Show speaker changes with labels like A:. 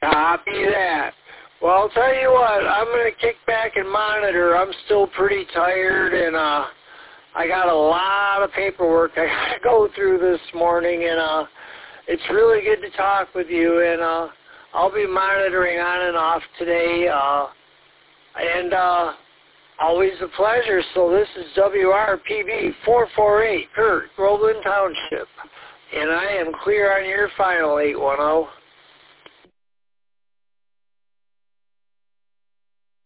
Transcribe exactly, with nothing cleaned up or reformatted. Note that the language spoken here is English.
A: Copy that. Well, I'll tell you what, I'm going to kick back and monitor. I'm still pretty tired, and uh, I got a lot of paperwork I got to go through this morning, and uh, it's really good to talk with you, and uh, I'll be monitoring on and off today, uh, and uh, always a pleasure. So this is W R P B four four eight, Kurt, Groveland Township, and I am clear on your final eight one zero.